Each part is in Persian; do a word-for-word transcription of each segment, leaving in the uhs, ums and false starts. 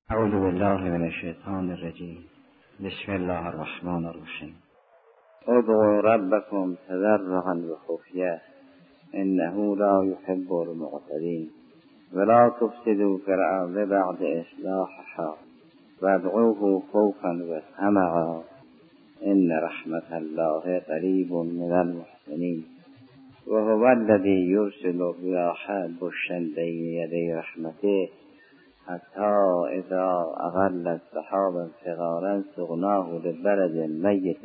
اعوذ بالله من الشیطان الرجیم. بسم الله الرحمن الرحیم. ادعوا ربکم تضرعا و خفیه انه لا یحب المعتدین ولا تفسدوا فی الارض بعد اصلاحها وادعوه خوفا و طمعا ان رحمت الله قریب من المحسنین وهو الذی یرسل الرياح بشرا بین یدی رحمته حتی اذا اغلت سحابا ثقالا سقناه لبلد میت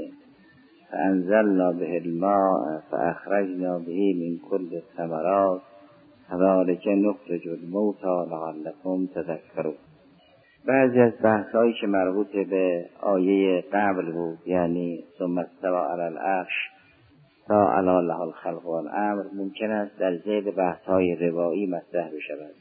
فانزلنا به الماء فاخرجنا به من کل الثمرات كذلك نخرج الموتى لعلكم تذکرون. بعضی از بحث‌هایی که مربوط به آیه قبل بود، یعنی ثم استوى علی العرش تعالی له الخلق والامر، ممکن است در ذیل بحث‌های روایی مطرح بشود.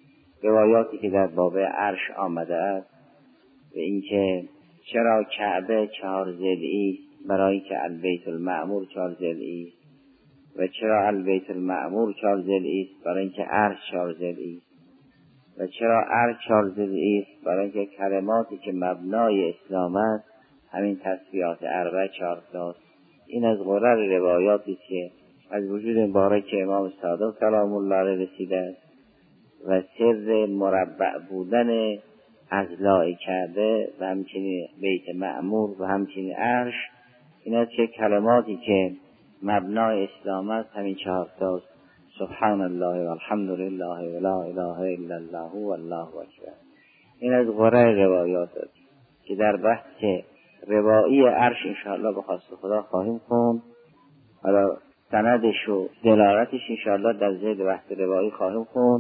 روایاتی که در باب عرش آمده است به اینکه چرا کعبه چهار ضلعی است، برای که البیت المعمور چهار ضلعی است، و چرا البیت المعمور چهار ضلعی است، برای اینکه عرش چهار ضلعی است، و چرا عرش چهار ضلعی است، برای اینکه کلماتی که مبنای اسلام است همین تسبیحات اربع چهار تاست. این از غرر روایاتی است که از وجود مبارک امام صادق سلام الله علیه رسیده است و سر مربع بودن اضلاع کعبه و همچنین بیت معمور و همچنین عرش این است که کلماتی که مبنای اسلام است همین چهار تاست: سبحان الله والحمد لله ولا اله الا الله والله اکبر. این از غرر روایات است که در بحث روایی عرش انشاءالله به خواست خدا خواهیم خوند. حالا سندش و دلالتش انشاءالله در ذیل بحث روایی خواهیم خوند.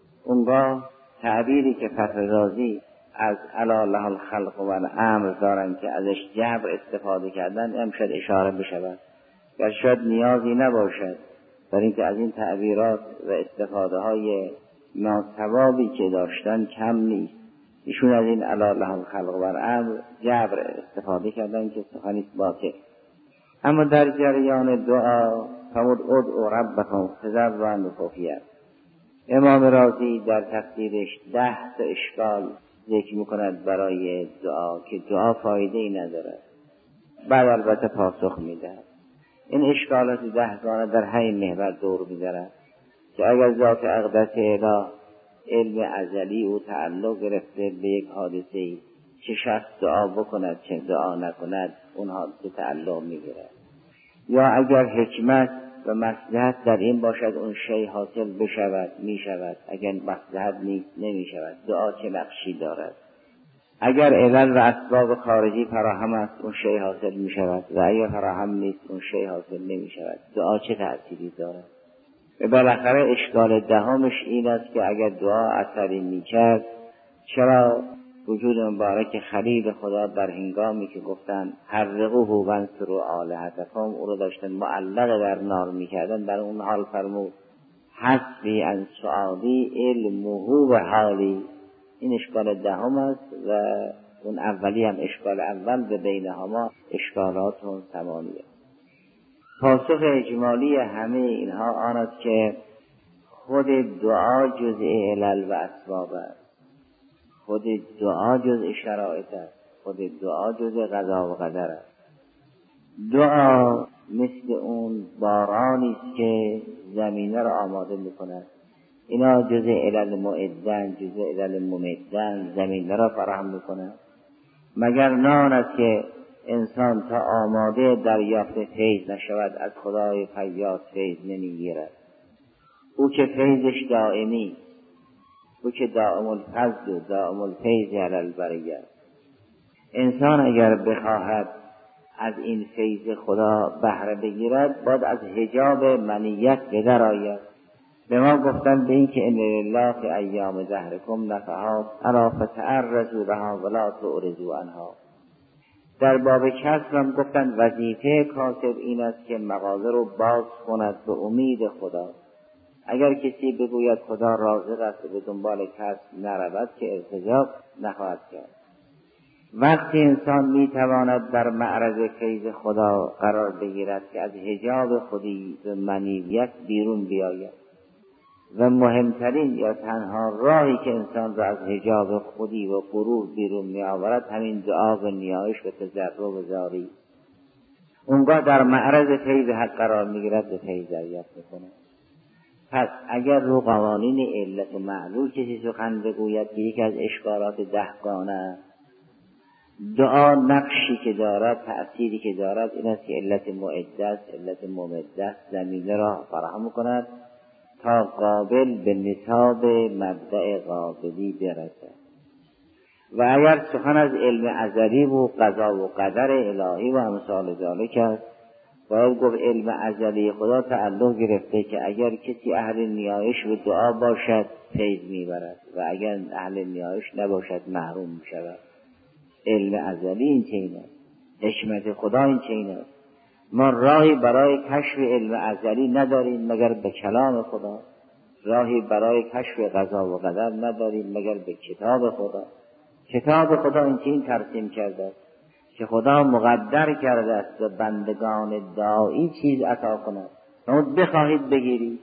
اونگاه تعبیری که فخر رازی از علی له الخلق و الامر دارن که ازش جبر استفاده کردن هم شاید اشاره بشود، یا شاید نیازی نباشد برای اینکه از این تعبیرات و استفاده های ناصوابی که داشتن کم نیست. ایشون از این علی له الخلق و الامر جبر استفاده کردن که سخنی باطل. اما در جریان دعا فرمود ادعوا ربکم تضرعا و خفیه. امام رازی در تفسیرش ده تا اشکال ذکر میکند برای دعا که دعا فایده ای ندارد، بعد البته پاسخ میدهد. این اشکالات ده گانه در همین محور دور می‌گردد که اگر ذات اقدس اله علم ازلی او تعلق گرفته به یک حادثه‌ای، چه شخص دعا بکند چه دعا نکند اون حادثه تعلق می‌گیرد، یا اگر حکمت و مصلحت در این باشد اون شی حاصل بشود میشود، اگر مصلحت نیست نمیشود. دعا چه نقشی دارد؟ اگر علل و اسباب خارجی فراهم است اون شی حاصل میشود و اگر فراهم نیست اون شی حاصل نمیشود. دعا چه تأثیری دارد؟ و بالاخره اشکال دهمش این است که اگر دعا اثری میکرد چرا وجود مبارک خلیل خدا در هنگامی که گفتن حرقوه وانصروا آلهتکم او رو داشتن معلق در نار میکردن، در اون حال فرمود حسبی ان سعادی علمه و حالی. این اشکال دهم است و اون اولی هم اشکال اول به بینهما اشکالات ثمانیه. پاسخ اجمالی همه اینها آن است که خود دعا جزء علل و اسباب است، خود دعا جزء شرایط است، خود دعا جزء قضا و قدر است. دعا مثل اون بارانی است که زمینه را آماده می‌کند. اینا جزء علل معدن، جزء علل ممدن، زمینه را فراهم می‌کند. مگر نان است که انسان تا آماده دریافت فیض نشود از خدای فیاض فیض نمی‌گیرد. او که فیضش دائمی، او که دائم الفضل و دائم الفیض علی البریه. انسان اگر بخواهد از این فیض خدا بهره بگیرد باید از حجاب منیت بدر آید. به ما گفتن به این که ان لله فی ایام دهرکم نفحات الا فتعرضوا لها ولا تعرضوا عنها. در باب کسب هم گفتن وظیفه کاسب این است که مغازه رو باز کند به امید خدا. اگر کسی بگوید خدا رازق است و به دنبال کسب نرود که ارتجاع نخواهد کرد. وقتی انسان میتواند در معرض فیض خدا قرار بگیرد که از حجاب خودی به منیت بیرون بیاید و مهمترین یا تنها راهی که انسان را از حجاب خودی و غرور بیرون می آورد همین دعا و نیایش و تضرع و زاری. اونگاه در معرض فیض حق قرار می گیرد و فیض دریافت می کند. پس اگر رو قوانین علت و معلول کسی سخن بگوید که یکی از اشکالات دهگانه دعا نقشی که دارد، تأثیری که دارد این است که علت معده است، علت ممده است، زمینه را فراهم کند تا قابل به نصاب مبدأ قابلی برسد. و اگر سخن از علم ازلی و قضا و قدر الهی و امثال ذالک است، باید گفت علم ازلی خدا تعلق گرفته که اگر کسی اهل نیایش و دعا باشد فیض میبرد و اگر اهل نیایش نباشد محروم میشود. علم ازلی این چنین است، حکمت خدا این چنین است. ما راهی برای کشف علم ازلی نداریم مگر به کلام خدا، راهی برای کشف قضا و قدر نداریم مگر به کتاب خدا. کتاب خدا این چنین ترسیم کرده است که خدا مقدر کرده است و بندگان داعی چیز عطا کند. اما بخواهید بگیرید،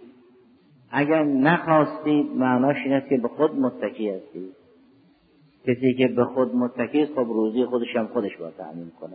اگر نخواستید معناش این است که به خود متکی هستید. کسی که به خود متکی خب روزی خودش هم خودش با تأمین کنه.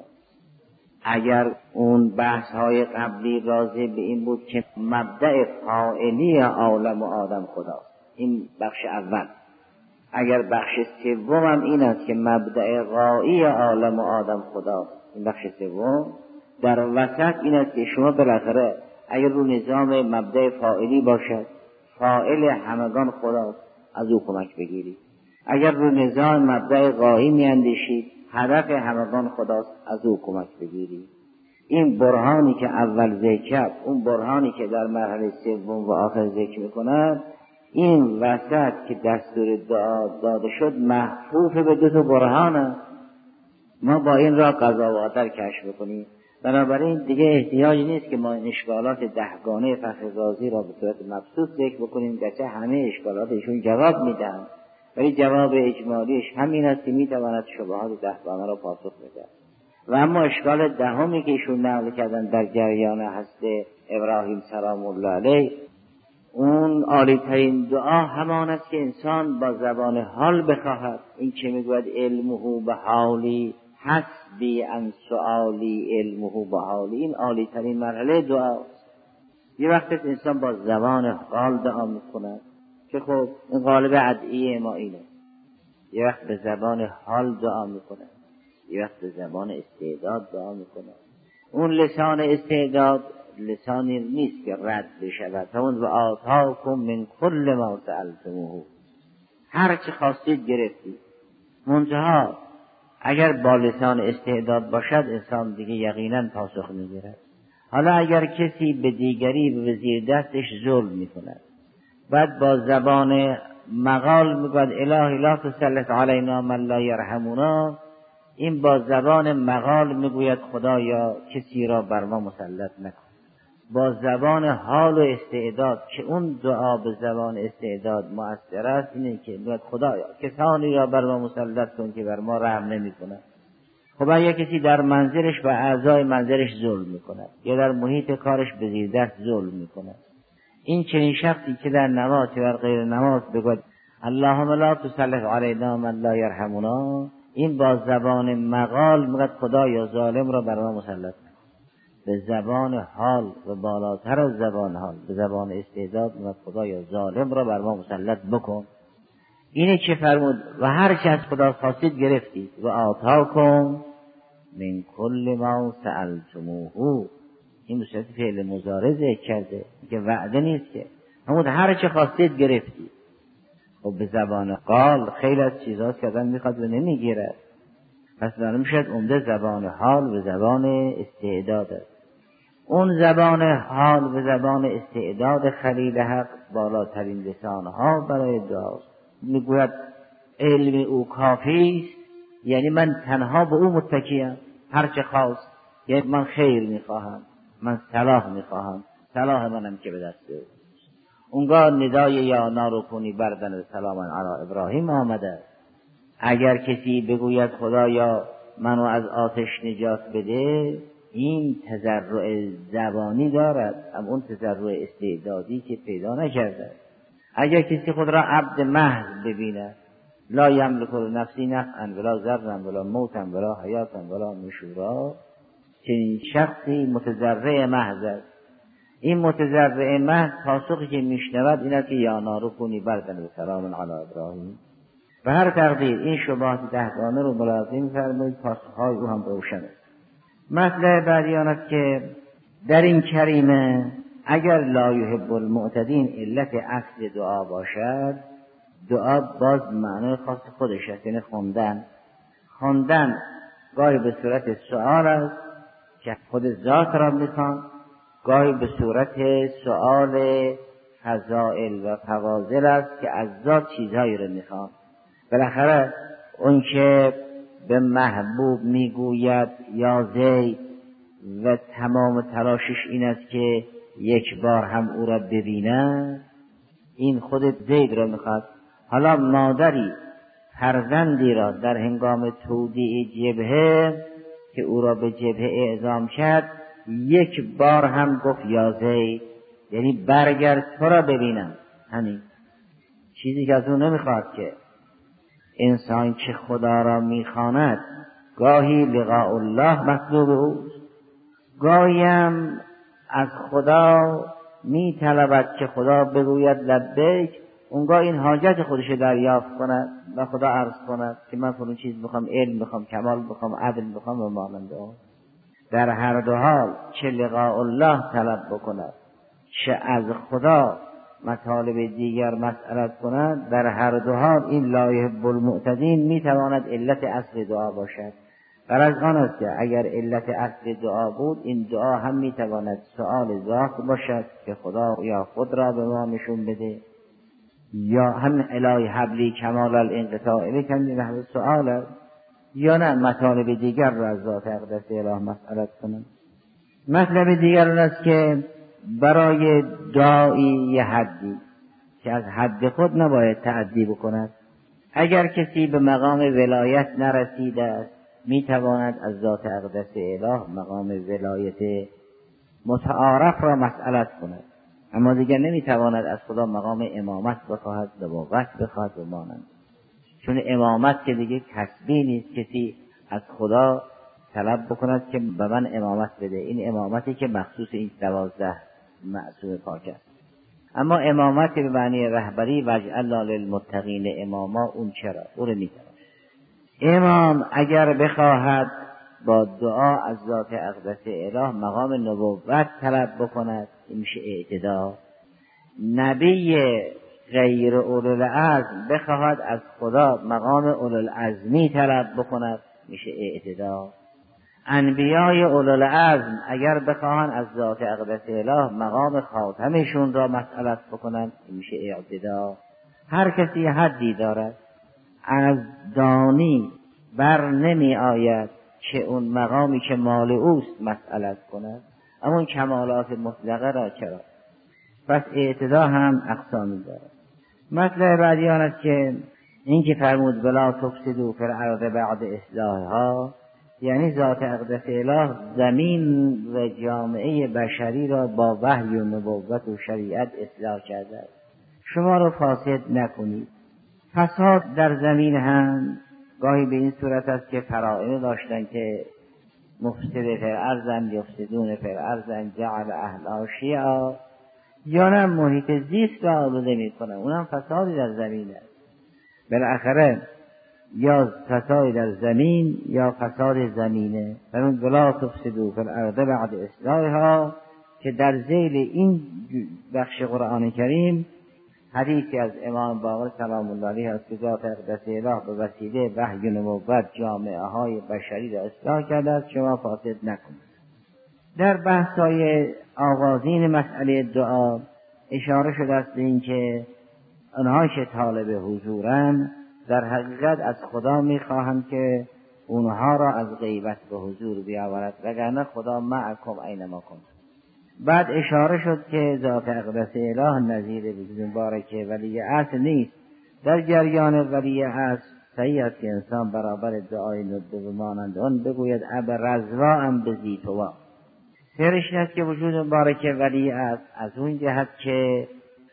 اگر اون بحث های قبلی راضی به این بود که مبدأ فاعلی عالم و آدم خداست، این بخش اول. اگر بخش سوم هم این است که مبدأ غایی عالم و آدم خداست، این بخش سوم. در وسط این است که شما بالاخره اگر رو نظام مبدأ فاعلی باشد، فاعل همگان خداست، از او کمک بگیرید. اگر رو نظام مبدأ غایی میاندیشید، هدف همگان خداست، از او کمک بگیرید. این برهانی که اول ذکر، اون برهانی که در مرحله سوم و آخر ذکر میکند، این وسط که دستور دعا داده شد محفوف به دو تا برهانه. ما با این را قضا و قدر کشف بکنیم. بنابراین دیگه احتیاجی نیست که ما این اشکالات دهگانه فخر رازی را به صورت مبسوط ذکر بکنیم، گرچه همه اشکالاتشون جواب میدن، ولی جواب اجمالیش همین است که میتواند شبهات دهگانه را پاسخ بده. و اما اشکال دهمی که ایشون نقل کردن در جریان هست ابراهیم سلام الله علیه، اون عالی ترین دعا همان است که انسان با زبان حال بخواهد. این که میگوید علمه به حالی حسبی ان سؤالی علمه به حالی، این عالی ترین مرحله دعا. یه وقت انسان با زبان حال دعا میکند که خب این غالب ادعیه ما اینه. یه وقت به زبان حال دعا میکند، یه وقت به زبان استعداد دعا میکند. اون لسان استعداد لسانی نیست که رد بشود. همون و آتاکم من کل ما سألتموه، هر چی خواستید گرفتید. منتها اگر با لسان استعداد باشد انسان دیگه یقینا پاسخ میگیرد. حالا اگر کسی به دیگری به زیر دستش ظلم میکند، بعد با زبان مقال میگوید الهی لا تسلط علینا من لا یرحمونا، این با زبان مقال میگوید خدایا کسی را بر ما مسلط نکن. با زبان حال و استعداد که اون دعا به زبان استعداد مؤثر است، اینه که میگوید خدایا کسانی را بر ما مسلط کن که بر ما رحم نمیکنند. خب اگر کسی در منزلش و اعضای منزلش ظلم میکند یا در محیط کارش به زیر دست ظلم میکند، این چنین شخصی که در نماز و غیر نماز بگوید اللهم لا تسلط علینا من لا یرحمنا، این با زبان مقال میگوید خدایا ظالم را بر ما مسلط کن. به زبان حال و بالاتر از زبان حال به زبان استعداد میگوید خدایا ظالم را بر ما مسلط بکن. اینه که فرمود و هر چه از خدا خواستید گرفتید. و آتاکم من کل ما سألتموه، این به صورت فعل مضارع ذکر کرده که وعده نیست، که همون هر چه خواستید گرفتید. خب به زبان قال خیلی از چیزاست که آدم میخواد و نمیگیرد، پس داره میشد عمده زبان حال و زبان استعداد است. اون زبان حال و زبان استعداد خلیل حق بالاترین لسانها برای دعاست. میگوید علم او کافی است، یعنی من تنها به او متکیم، هر چه خواست، یعنی من خیر میخواهم، من صلاح میخواهم، صلاح منم که به دست او. اونگاه ندای یا نارو کنی بردن سلاما علی ابراهیم آمده. اگر کسی بگوید خدایا منو از آتش نجات بده، این تضرع زبانی دارد، اما اون تضرع استعدادی که پیدا نکرده. اگر کسی خود را عبد محض ببیند، لا یملک لنفسی نفعا ولا ضرا ولا موتا ولا حیاتا ولا نشورا، چنین شخصی متضرع محض است. این متضرع محض پاسخی که میشنود این است که یا نار کونی بردن و سلام علی ابراهیم. و هر تقدیر این شبهات دهگانه رو ملاحظه می‌فرمایید، پاسخهای او هم روشن است. مطلب بعدی آن است که در این کریمه اگر لا یحب المعتدین علت اصل دعا باشد، دعا باز معنی خاص خودش است، یعنی خوندن. خوندن گاهی به صورت سؤال است که خود ذات را میخوان، گاهی به صورت سؤال فضائل و فواضل است که از ذات چیزهایی را میخوان. بالاخره اون که به محبوب میگوید یا زید و تمام تلاشش این است که یک بار هم او را ببیند، این خود زید را میخواد. حالا مادری فرزندی را در هنگام تودیع جبهه که او را به جبهه اعزام کرد، یک بار هم گفت یا زید، یعنی برگرد تو را ببینم. همین چیزی که از او نمیخواد که انسان که خدا را میخواند گاهی لقاء الله مطلوب اوست، گاهی هم از خدا میطلبد که خدا بگوید لبیک، اونگاه این حاجت خودش دریافت کند و خدا عرض کند که من فلان چیز بخوام، علم بخوام، کمال بخوام، عدل بخوام و مانند آن. در هر دو حال چه لقاء الله طلب بکند چه از خدا مطالب دیگر مسئلت کند، در هر دو حال این لا یحب المعتدین میتواند علت اصل دعا باشد. غرض آن است که اگر علت اصل دعا بود، این دعا هم میتواند سؤال ذات باشد که خدا یا خود را به ما نشون بده، یا هم الهی حبلی کمال الانقطاع الیک نحو سؤال است، یا نه مطالب دیگر را از ذات اقدس اله مسئلت کنند. مطلب دیگر اون است که برای داعی یه حدی که از حد خود نباید تعدی بکند. اگر کسی به مقام ولایت نرسیده است، میتواند از ذات اقدس اله مقام ولایت متعارف را مسئلت کند، اما دیگر نمیتواند از خدا مقام امامت بخواهد، نبوت بخواهد و مانند. چون امامت که دیگه کسبی نیست کسی از خدا طلب بکند که به من امامت بده، این امامتی که مخصوص این دوازده معصوم پاک است. اما امامت به معنی رهبری واجعلنا للمتقین اماما، اون چرا؟ او رو میتواند. امام اگر بخواهد با دعا از ذات اقدس اله مقام نبوت طلب بکند، این میشه اعتدا. نبی غیر اولوالعزم بخواهد از خدا مقام اولوالعزمی طلب بکند، میشه اعتدا. انبیای اولوالعزم اگر بخواهند از ذات اقدس اله مقام خاتمشون را مسئلت بکنند، میشه اعتدا. هر کسی حدی دارد، از دانی بر نمی آید که اون مقامی که مال اوست مسئلت کند، اما اون کمالات مطلقه را چرا؟ پس اعتدا هم اقسامی دارد. مطلب بعدی آن است که این که فرمود بلا تفسدوا فی الارض بعد اصلاحها، یعنی ذات اقدس اله زمین و جامعه بشری را با وحی و نبوت و شریعت اصلاح کرده است. شما رو فاسد نکنید. فساد در زمین هم گاهی به این صورت است که فرائض داشتن که مفسد فی الارض یفسدون فی الارض جعل اهلها شیعا، یا نه محیط زیست را آلوده میکنن، اونم فسادی در زمین است. بالاخره یا فسادی در زمین یا فساد زمینه. فرمود ولا تفسدوا فی الارض بعد اصلاحها، که در ذیل این بخش قرآن کریم حدیثی از امام باقر سلام الله علیه است که ذات اقدس اله به وسیله وحی و نبوت جامعه های بشری را اصلاح کرده است، شما فاسد نکنید. در بحث‌های آغازین مسئله دعا اشاره شده است به این که آنها که طالب حضورن در حقیقت از خدا می‌خواهند که اونها را از غیبت به حضور بیاورد، وگرنه خدا معکم اینما کنید. بعد اشاره شد که ذات اقدس اله نظیر وجود مبارک ولی اصل نیست. در جریان ولی اصل صحیح است که انسان برابر دعای ندب مانند آن بگوید اب رضوا ام بزیتوا. سرش است که وجود مبارک ولی اصل از اون جهت که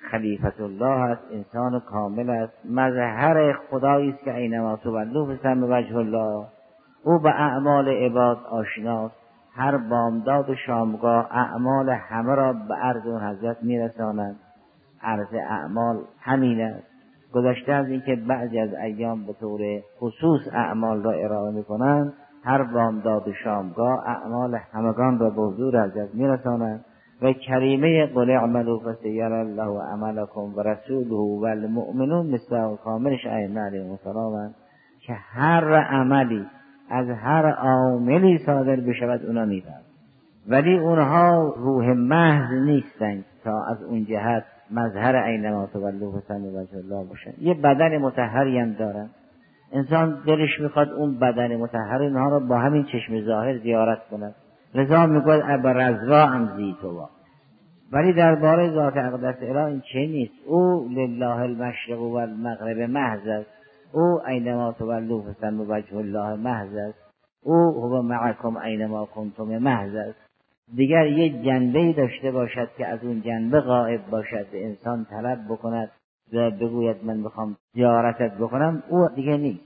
خلیفت الله است، انسان کامل است، مظهر خدایی است که اینما تولوا فثم وجه الله. او به اعمال عباد آشناست، هر بامداد و شامگاه اعمال همه را به عرض اون حضرت میرسانند. عرض اعمال همین است. گذشته از اینکه بعضی از ایام به طور خصوص اعمال را ارائه میکنند، هر بامداد و شامگاه اعمال همگان را به حضور حضرت میرسانند و کریمه قل اعملوا فسیری الله عملکم و رسوله و المؤمنون مصداق کاملش ائمه علیهم السلام که هر عملی از هر عاملی صادر بشود اونا میدن، ولی اونها روح محض نیستند تا از اون جهت مظهر اینما تولوا فثم وجه الله باشن. یه بدن مطهری هم دارن، انسان دلش میخواد اون بدن مطهر اینها رو با همین چشم ظاهر زیارت کند، لذا میگوید ابرزوا ام زیتوا. ولی درباره ذات اقدس اله این چه نیست. او لله المشرق و المغرب محض است، او اینما تولوا فثم وجه الله محض است، او هو معکم اینما کنتم محض است. دیگر یک جنبه‌ای داشته باشد که از اون جنبه غائب باشد، انسان طلب بکند و بگوید من میخوام زیارتت بکنم، او دیگه نیست.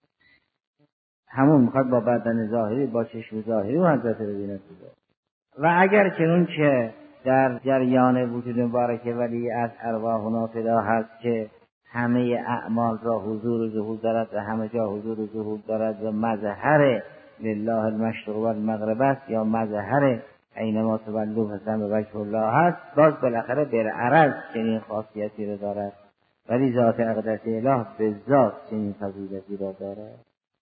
همون میخواد با بدن ظاهری، با چشم ظاهری و حضرت ببیند. و اگر چنون که در جریان وجود مبارک ولی از ارواح و نافذه هست که همه اعمال را حضور و ظهور دارد و همه جا حضور و ظهور دارد و مظهر لله المشرق و المغرب است یا مظهر اینما تولوا فثم وجه الله هست، باز بالاخره بالعرض چنین خاصیتی را دارد، ولی ذات اقدس اله به ذات چنین فضیلتی را دارد.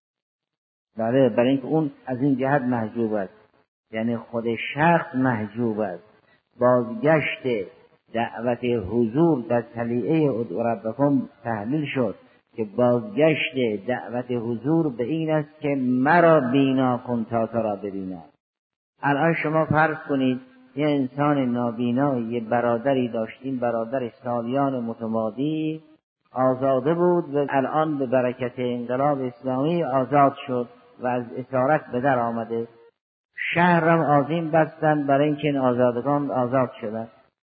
بله، برای اینکه اون از این جهت محجوب است، یعنی خود شخص محجوب است. بازگشت دعوت حضور در طلیعه ادعوا ربکم تحلیل شد که بازگشت دعوت حضور به این است که مرا بینا کن تا تو را ببینم. الان شما فرض کنید یه انسان نابینا، یه برادری داشتیم، برادر سالیان متمادی آزاده بود و الان به برکت انقلاب اسلامی آزاد شد و از اسارت به در آمده. شهرم آذین بستن برای اینکه این آزادگان آزاد شدن.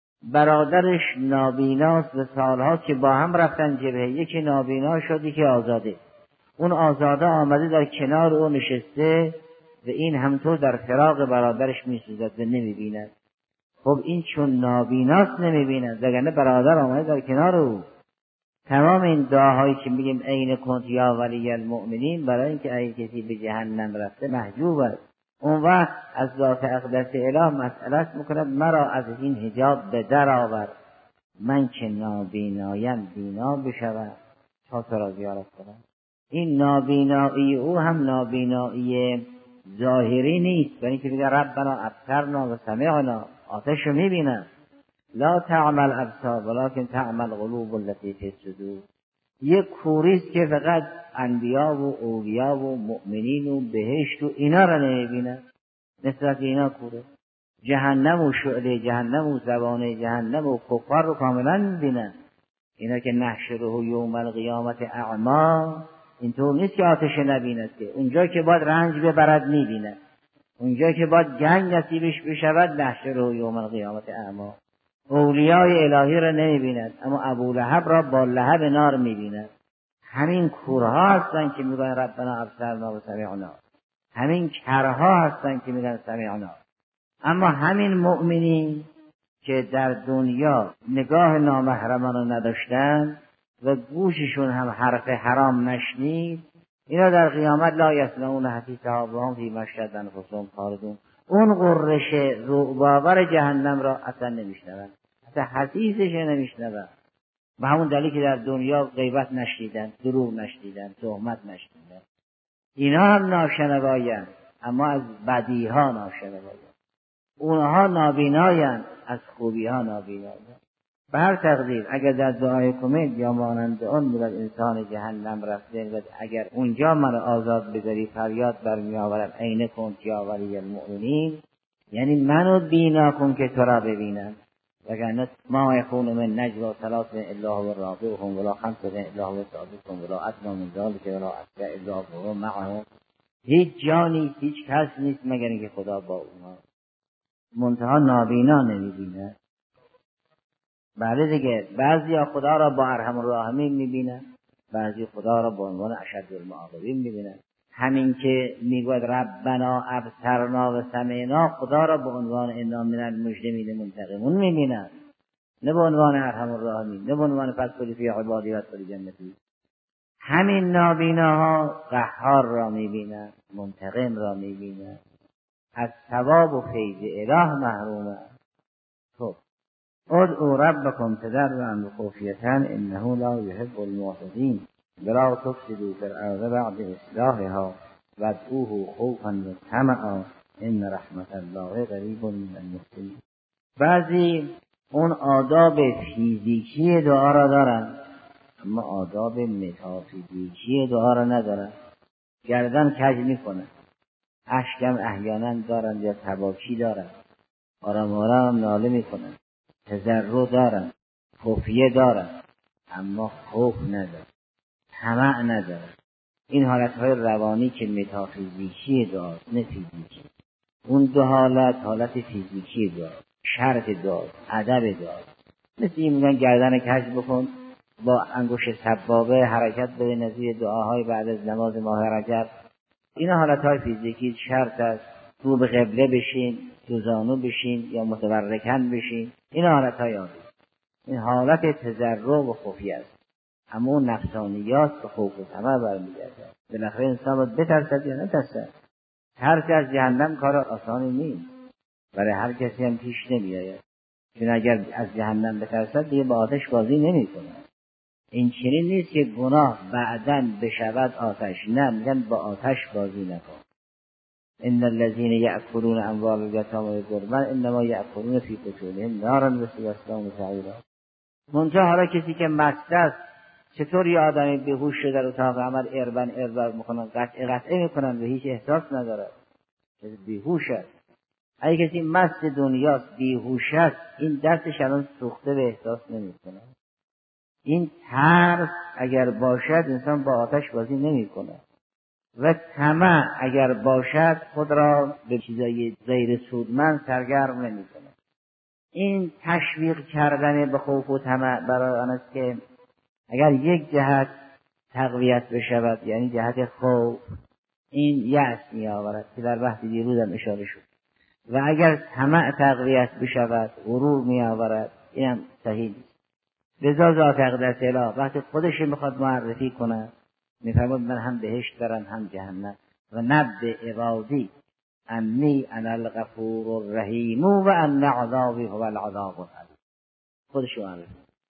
برادرش نابیناست و سالها که با هم رفتن جبهه، یکی نابینا شد یکی آزاده. اون آزاده آمده در کنار او نشسته و این همطور در فراق برادرش میسوزد و نمیبیند. خب این چون نابیناست نمیبیند، وگرنه برادر آمده در کنار او. تمام این دعاهایی که میگیم عین کنت یا ولی المؤمنین، برای اینکه اگه کسی به جهنم رفته محجوب است، اون وقت از ذات اقدس اله مسئلت میکند مرا از این حجاب به در آور، من که نابینایم بینا بشوم تا تو را زیارت کنم. این نابینایی او هم نابینایی ظاهری نیست، برای اینکه بگه ربنا ابصرنا و سمعنا، آتش رو میبینم. لا تعمل ابصار ولکن تعمل قلوب التي فی الصدور. یک کوریست که فقط انبیا و اولیا و مؤمنین و بهشت و اینا را نمیبینن، نسبت اینا کوره. جهنم و شعله جهنم و زبان جهنم و کفار رو کاملا میبینن. اینا که نحشره یوم القیامت اعما، اینطور نیست که آتش نبیند، که اونجا که باید رنج ببرد میبیند، اونجا که باید گنج نصیبش بشود نحشره یوم القیامت اعما. اولیای الهی را نمیبیند، اما ابولهب را با لهب نار میبیند. همین کورها هستن که میگن ربنا ابصرنا و سمعنا، همین کرها هستن که میگن سمعنا. اما همین مؤمنین که در دنیا نگاه نامحرمان را نداشتن و گوششون هم حرف حرام نشنید، اینا در قیامت لا یسمعون حسیسها و هم فیما اشتهت انفسهم خالدون. اون قررش رعب‌آور جهنم را اصلا نمیشنون، اصلا حسیسش نمیشنون. و همون دلیلی که در دنیا غیبت نشنیدن، دروغ نشنیدن، تهمت نشنیدن. اینا هم ناشنوایند، اما از بدیها ناشنوایند. اونها نابینایند، از خوبیها نابینایند. به هر تقدیر اگر در دعای کمید یا مانند اون بود انسان جهنم رفته و اگر اونجا من آزاد بذاری فریاد برمی آورم عین کنت یا ولی المؤمنین، یعنی منو بینا کن که تو را ببینم. وگرنه ما یکون من نجوا ثلاث الا هو الرابعهم ولا خمسه الا هو السادسهم ولا ادنی من ذلک ولا اکثر الا هو معهم. هیچ جانی هیچ کس نیست مگر اینکه خدا با اونها. منتها نابینا نمیبینه. بله دیگه، بعضی خدا را با ارحم الراحمین میبینن، بعضی خدا را با عنوان اشد المعاقبین میبینن. همین که میگوید ربنا ابصرنا و سمعنا، خدا را به عنوان انا من المجرمین منتقمون میبینن، نه به عنوان ارحم الراحمین، نه به عنوان فادخلوا فی عبادی وادخلوا جنتی. همین نابیناها قهار را میبینن، منتقم را میبینن، از ثواب و فیض اله محرومه. خب ادعوا ربکم تضرعا و خفیة انه لا یحب المعتدین ولا تفسدوا فی الارض بعد اصلاحها وادعوه خوفا و طمعا ان رحمت الله قریب من المحسنین. بعضی اون آداب فیزیکی دعا را دارن اما آداب متافیزیکی دعا را ندارن. گردن کج میکنن، اشکم احیانا دارن یا تباکی دارن، آرام آرام ناله میکنن، تضرع دارن، خفیه دارن اما خوف ندارن، طمع ندارن. این حالتهای روانی که متافیزیکی دعاست، نه فیزیکی. اون دو حالت حالت فیزیکی دعاست، شرط دعاست، ادب دعاست. مثل این میگن گردن کج بکن، با انگشت سبابه حرکت بده نظیر دعاهای بعد از نماز ماه رجب. این حالتهای فیزیکی شرط است. رو به قبله بشین، دو زانو بشین یا متورکن بشین، این حالتهای عادی. این حالت تضرع و خفیه است. اما اون نفسانیات به خوف و طمع برمیگرده. بالاخره انسان باید بترسد یا نترسد. ترس از جهنم کار آسانی نیست، برای هر کسی هم پیش نمیآید. چون اگر از جهنم بترسد دیگه با آتش بازی نمیکنه. این چنین نیست که گناه بعداً بشود آتش، نه، میگن با آتش بازی نکن. ان الذين يأكلون اموال اليتامى ظلما انما يأكلون في بطونهم نارا وسيصلون سعيرا. منتها حالا کسی که مست است، چطور یه آدمی بیهوش شده در اتاق عمل اربن اربن میکنن، قطعه قطعه میکنن و هیچ احساس نداره، بیهوش است. اگه کسی مست دنیاست، بیهوش است، این دستش الان سوخته به احساس نمیکنه. این ترس اگر باشد انسان با آتش بازی نمیکنه و طمع اگر باشد خود را به چیزای غیر سودمند سرگرم نمیکنه. این تشویق کردن به خوف و طمع برای آن است که اگر یک جهت تقویت بشود، یعنی جهت خوف، این یأس می آورد که در بحث دیروز هم اشاره شد، و اگر طمع تقویت بشود غرور می آورد، این هم صحیح نیست. لذا ذات اقدس اله وقتی خودش میخواد معرفی کنه میفرماد من هم بهشت دارم هم جهنم و نبع عبادی انی انا الغفور الرحیم و ان عذابی هو العذاب العلیم. خودش معرفی.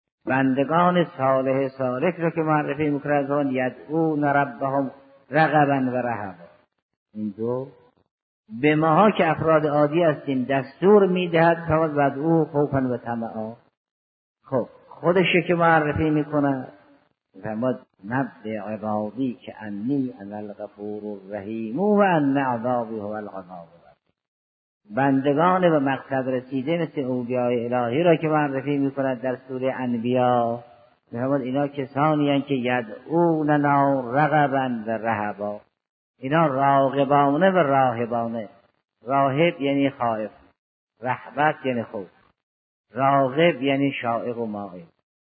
بندگان صالح صالح رو که معرفی میکنه از اون یدعون ربهم رغبا و رهبا. این دو به ماها که افراد عادی هستیم دستور میدهد فقط ودعوه خوفا و طمعا. خب خودشه که معرفی میکنه فرمود نبع عبادی که انی انا الغفور الرحیم و ان عذابی هو العذاب العلیم. بندگان و مقصد رسیده مثل اولیای الهی را که معرفی میکند در سوره انبیا، فرمود اینا کسانی هستند که یدعوننا رغبا و رهبا. اینا راغبانه و راهبانه. راهب یعنی خائف، رهبت یعنی خوف، راغب یعنی شائق و مائل.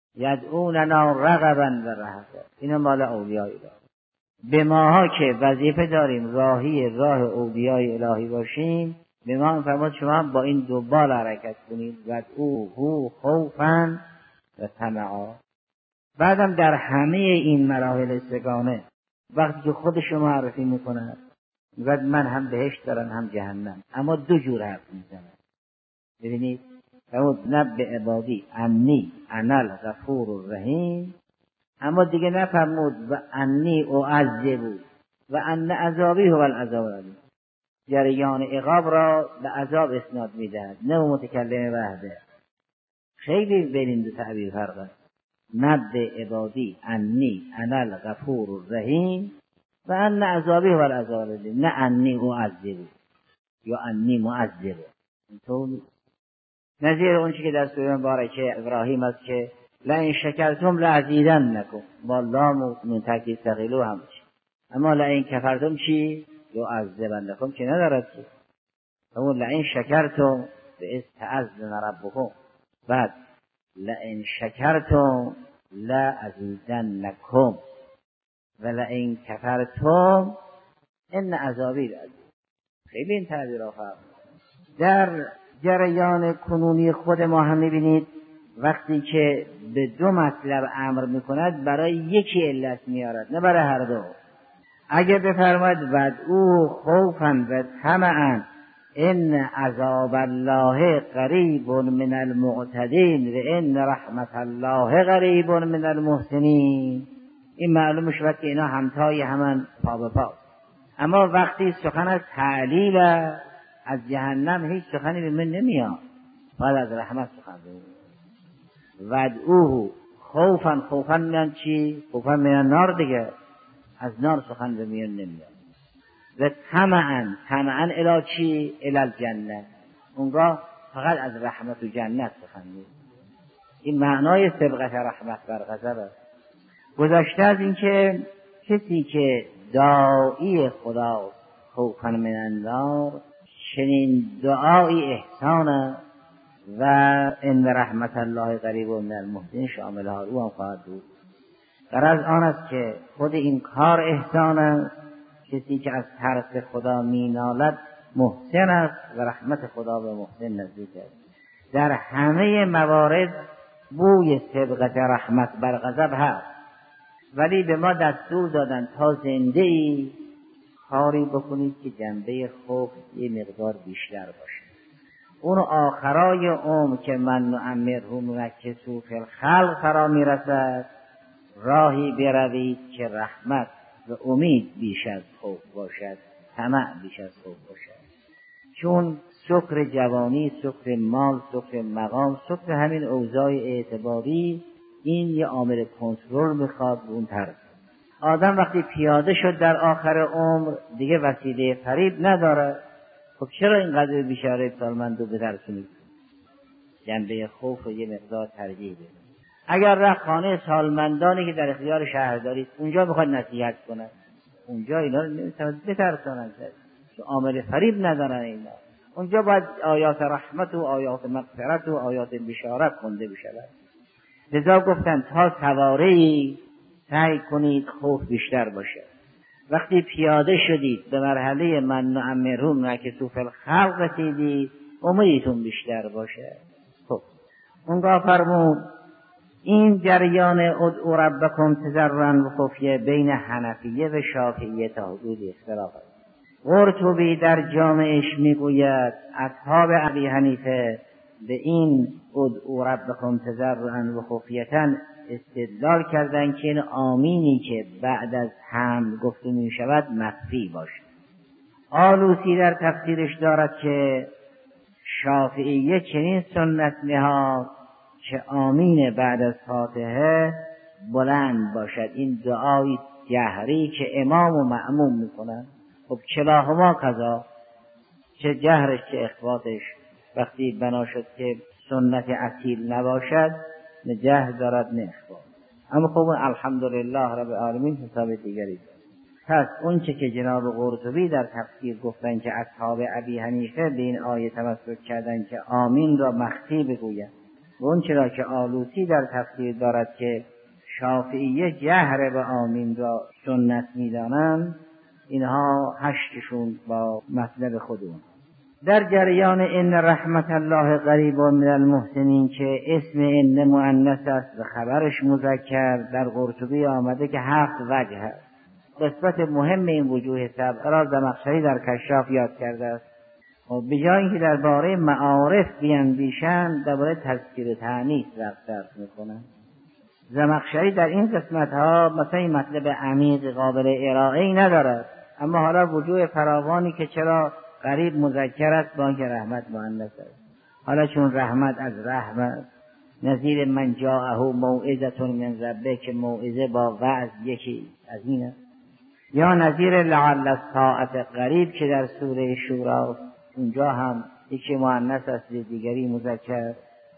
یدعوننا رغبا و رهبا، اینا مال اولیای الهی. به ماها که وظیفه داریم راهی راه اولیای الهی باشیم، به ما فرمود شما هم با این دو بال حرکت کنید، ودعوه خوفا و طمعا. بعدم در همه این مراحل سگانه وقتی که خودش معرفی میکنه میگه من هم بهشت دارم هم جهنم، اما دو جور حرف میزنه. ببینید فرمود نبع عبادی انی انا الغفور الرحیم، اما دیگه نفرمود و انی اعذب و ان عذابی هو العذاب العلیم. جریان عقاب را به عذاب اسناد میدهد، نه متکلم وحده. خیلی بین این دو تعبیر فرق است. نبع عبادی انی انا الغفور الرحیم و ان عذابی هو العذاب العلیم، نه انی اعذب یا انی معذب. اینطور نظیر اون چی که در سوره مبارکه ابراهیم است که لئن شکرتم لازیدنکم، با لام و نون تاکید ثقیله هم میشه. اما لئن کفرتم چی؟ یعذبنکم که ندارد که. اما لئن شکرتم باستعذن ربکم. بعد لئن شکرتم لأزیدنکم و لئن کفرتم ان عذابی لعظیم. خیلی این تعبیر ها فرق در جریان کنونی خود ما هم میبینید وقتی که به دو مطلب امر میکند برای یکی علت میارد نه برای هر دو. اگه بفرماید ودعوه خوفا و طمعا ان عذاب الله قریب من المعتدین و ان رحمت الله قریب من المحسنین، این معلوم شود که اینا همتای همان پا به پا. اما وقتی سخن از تعلیل از جهنم هیچ سخنی به من نمیاد، باید از رحمت سخن بگوید. ودعوه خوفا، خوفا میان چی؟ خوفا میان نار دیگه، از نار سخن به میان نمیاد. و طمعا، طمعا الی چی؟ الی الجنه، اونگاه فقط از رحمت و جنت سخن میگوید. این معنای سبقت رحمت بر غضب است. گذشته از این که کسی که داعی خدا خوفا من النار چنین دعای احسان و ان رحمت الله قریب من المحسنین شامل ها او هم خواهد بود. غرض آن است که خود این کار احسان است، کسی که از ترس خدا می نالد محسن است و رحمت خدا به محسن نزدیک است. در همه موارد بوی سبقت رحمت بر غضب هست، ولی به ما دستور دادن تا زنده ای کاری بکنید که جنبه خوف یه مقدار بیشتر باشه. اون آخرای عمر که من نعمرهم نکسوا فی الخلق فرا میرسد، راهی بروید که رحمت و امید بیش از خوف باشد، طمع بیش از خوف باشد. چون سکر جوانی، سکر مال، سکر مقام، سکر همین اوضاع اعتباری، این یه عامل کنترل میخواد به اون طرف. آدم وقتی پیاده شد در آخر عمر دیگه وسیله فریب نداره، خب چرا اینقدر بیچاره سالمندو بترسونید؟ جنبه خوف رو یه مقدار ترجیح بده. اگر رفت خانه سالمندانی که در اختیار شهرداری، اونجا بخواد نصیحت کنه، اونجا اینا رو نمیتواند بترسونن، چون عامل فریب ندارن اینا. اونجا باید آیات رحمت و آیات مغفرت و آیات بشارت خونده بشود. لذا گفتن تا سواره‌ای سعی کنید خوف بیشتر باشه. وقتی پیاده شدید به مرحله من نعمرهم نکسوا فی الخلق رسیدید، امیدتون بیشتر باشه. خب اونگاه فرمود این جریان ادعوا ربکم تضرعا و خفیه بین حنفیه و شافعیه تا حدود اختلاف است. قرطبی در جامعش میگوید اصحاب ابی حنیفه به این ادعوا ربکم تضرعا و خفیه استدلال کردن که این آمینی که بعد از حمد گفته می شود مخفی باشد. آلوسی در تفسیرش دارد که شافعیه چنین سنت نهاد که آمین بعد از فاتحه بلند باشد. این دعای جهری که امام و مأموم میکنن، خب کلاهما قضا، چه جهرش چه اخفاتش، وقتی بنا شد که سنت اصیل نباشد نه جهر دارد نه اخفات. اما خب الحمدلله رب العالمین حساب دیگری دارد. پس اون چه که جناب قرطبی در تفسیر گفتن که اصحاب ابی حنیفه به این آیه تمسک کردن که آمین را مخفی بگوید، و اون چرا که آلوسی در تفسیر دارد که شافعیه جهر به آمین را سنت میدانند، اینها هشتشون با مطلب خودمون. در جریان ان رحمت الله قریب من المحسنین که اسم ان مؤنث است و خبرش مذکر، در قرطبی آمده که هفت وجه است. قسمت مهم این وجوه سبع را زمخشری در کشاف یاد کرده است. و به جای اینکه درباره معارف بیاندیشند درباره تذکیر و تأنیث رفت میکنند. زمخشری در این قسمت ها مثلا این مطلب عمیق قابل ارائه‌ای ندارد، اما حالا وجوه فراوانی که چرا قریب مذکر است با اینکه رحمت مؤنث است. حالا چون رحمت از رحمت، نظیر من جاءه موعظة من ربه که موعظه با وعظ یکی از این است، یا نظیر لعل الساعة قریب که در سوره شورا اونجا هم یکی مؤنث است دیگری مذکر،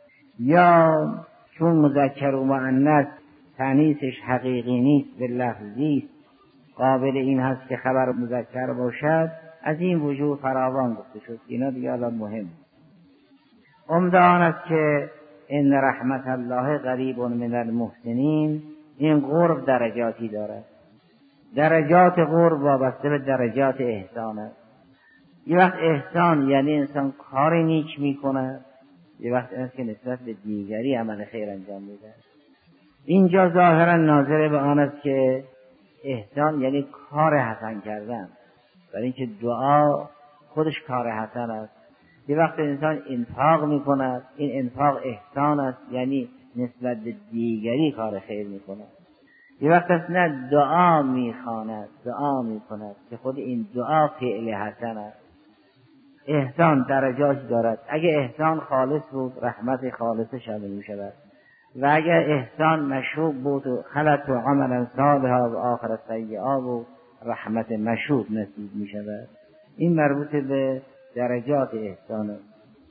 یا چون مذکر و مؤنث تانیثش حقیقی نیست به لفظی قابل این هست که خبر مذکر باشد. از این وجوه فراوان گفته شد، اینا دیگه الان مهم. عمده آن است که ان رحمت الله قریب من المحسنین، این قرب درجاتی دارد. درجات قرب وابسته به درجات احسان است. یه وقت احسان یعنی انسان کار نیک میکنه، یه وقت است که نسبت به دیگری عمل خیر انجام میده. اینجا ظاهرا ناظر به آن است که احسان یعنی کار حسن کردن، برای اینکه دعا خودش کار حسن است. یه وقت انسان انفاق میکند، این انفاق احسان است، یعنی نسبت به دیگری کار خیر میکند. یه وقت است نه دعا میخواند، دعا میکند که خود این دعا فعل حسن است. احسان درجات دارد. اگه احسان خالص بود رحمت خالص شامل میشود، و اگر احسان مشوب بود و خلط و عملا صالحا و آخر سیئا بود رحمت مشوب نصیب می شود. این مربوط به درجات احسان است.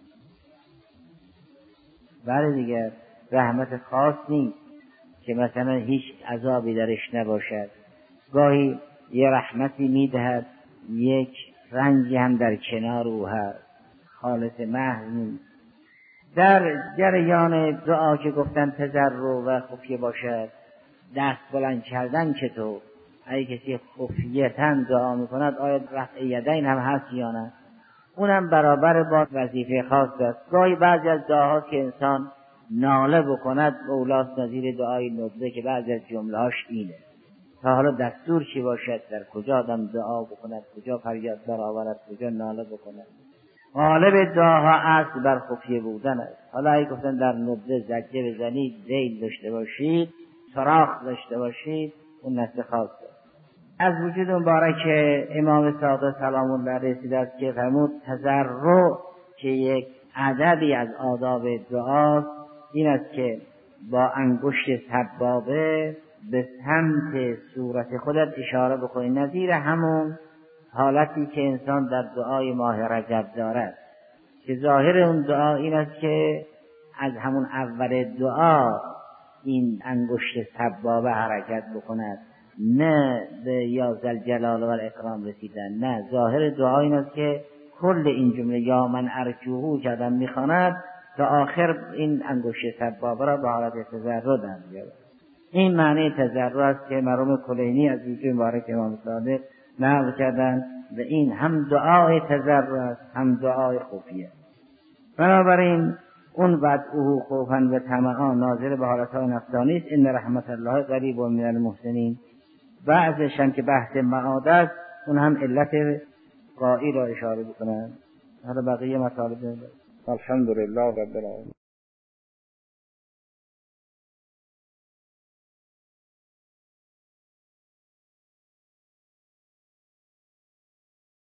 بله دیگر رحمت خاص نیست که مثلا هیچ عذابی درش نباشد. گاهی یه رحمتی می دهد یک رنجی هم در کنار او هست، خالص محض نیست. در جریان دعا که گفتن تضرع و خفیه باشد، دست بلند کردن چطور؟ اگه کسی خفیتاً دعا میکند آیا رفع یدین هم هست یا نه؟ اونم برابر با وظیفه خاص است. گاهی بعضی از دعاها که انسان ناله بکند اولاست نظیر دعای ندبه که بعضی از جملهاش اینه. تا حالا دستور چی باشد؟ در کجا آدم دعا بکند، کجا فریاد برآورد، کجا ناله بکند؟ غالب دعاها اصل بر خفیه بودن است. حالا اگه گفتن در نبضه زجه بزنید، ذیل داشته باشید، صراخ داشته باشید، اون نسل خاص است. از وجود مبارک امام صادق سلام الله رسیده است که فرمود تضرع که یک ادبی از آداب دعاست، این است که با انگشت سبابه به سمت صورت خودت اشاره بکنی، نظیر همون حالتی که انسان در دعای ماه رجب دارد که ظاهر اون دعا این است که از همون اول دعا این انگشت سبابه حرکت بکند، نه به یا ذوالجلال و الاکرام رسیدن. نه، ظاهر دعا این است که کل این جمله یا من ارجوه که آدم میخواند تا آخر این انگشت سبابه را به حالت تضرع در بیاورد. این معنی تضرع است که مرحوم کلینی از وجود مبارک امام صادق نقل کردن و این هم دعای تضرع است هم دعای خفیه. بنابراین اون وضعه خوفا و طمعا ناظر به حالتهای نفسانی است. ان رحمت الله قریب من المحسنین. بعضش هم که بحث معاد است اون هم علت قائی را اشاره بکنند. حالا بقیه مطالب الحمدلله رب العالمین.